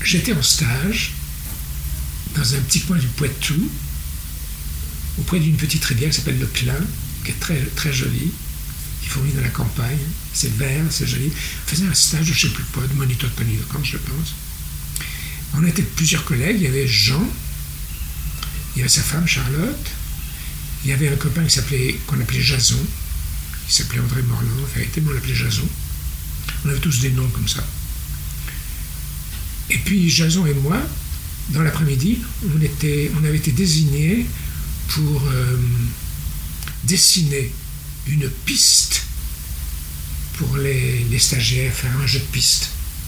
j'étais en stage dans un petit coin du Poitou, auprès d'une petite rivière qui s'appelle le Clin, qui est très, très jolie, qui fourmille dans la campagne. C'est vert, c'est joli. On faisait un stage, je ne sais plus quoi, de moniteur de panier de vacances, je pense. On était plusieurs collègues. Il y avait Jean, il y avait sa femme Charlotte, il y avait un copain qu'on appelait Jason, qui s'appelait André Morland, en vérité, mais on l'appelait Jason. On avait tous des noms comme ça. Et puis Jason et moi, dans l'après-midi, on avait été désignés pour dessiner une piste pour les stagiaires, faire un jeu de piste.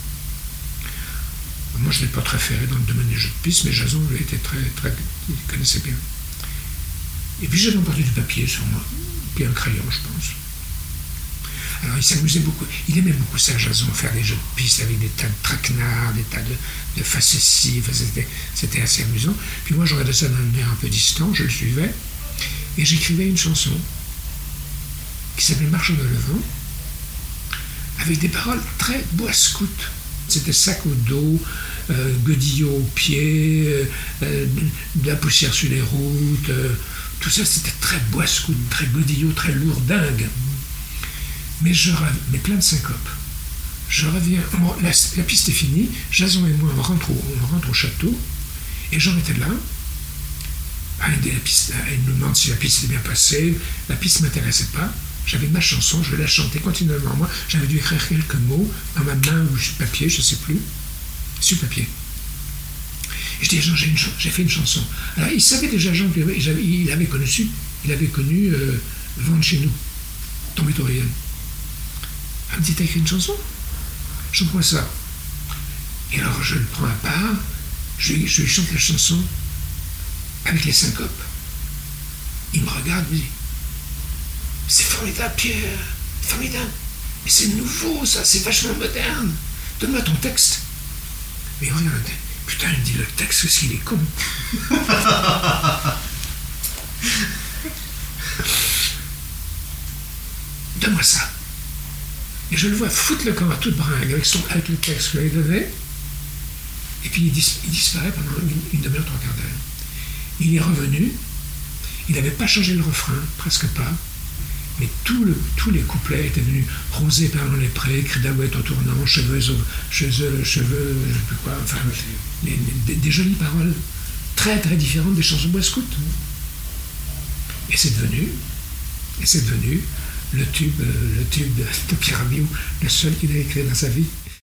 Moi, je n'ai pas très ferré dans le domaine des jeux de piste, mais Jason, lui, était il connaissait bien. Et puis j'avais emporté du papier sur moi, puis un crayon, je pense. Alors il s'amusait beaucoup, il aimait beaucoup ça, Jason, faire des jeux de piste avec des tas de traquenards, des tas de facéties, c'était assez amusant. Puis moi, je regardais ça d'un air un peu distant, je le suivais, et j'écrivais une chanson qui s'appelait Marchand de Levant, avec des paroles très bois-scout. C'était sac au dos, godillot aux pieds, de la poussière sur les routes, tout ça c'était très bois-scout, très godillot, très lourdingue. Mais plein de syncopes. Je reviens, la piste est finie, Jason et moi on rentre au château, et Jean était là. Il me demande si la piste était bien passée, la piste ne m'intéressait pas. J'avais ma chanson, je la chantais continuellement. Moi, j'avais dû écrire quelques mots dans ma main ou sur papier, je ne sais plus, sur papier. Et je dis, Jean, j'ai fait une chanson. Alors, il savait déjà, Jean, il avait connu Vent de chez nous, Tombé d'Orion. Il me dit, t'as écrit une chanson? Chante-moi ça. Et alors, je le prends à part, je lui chante la chanson avec les syncopes. Il me regarde, il me dit, c'est formidable, Pierre, formidable. Mais c'est nouveau, ça, c'est vachement moderne. Donne-moi ton texte. Mais regarde, putain, il me dit le texte, qu'est-ce qu'il est con. Donne-moi ça. Et je le vois foutre le camp à toute bringue avec le texte que je lui ai donné. Et puis il disparaît pendant une demi-heure, trois quarts d'heure. Il est revenu. Il n'avait pas changé le refrain, presque pas. Mais tous les couplets étaient venus rosés par les prés, cri d'agouette au tournant, cheveux, je ne sais plus quoi, enfin, des jolies paroles très très différentes des chansons bois-scout. Et c'est devenu le tube de Pierre Amiot, le seul qu'il a écrit dans sa vie.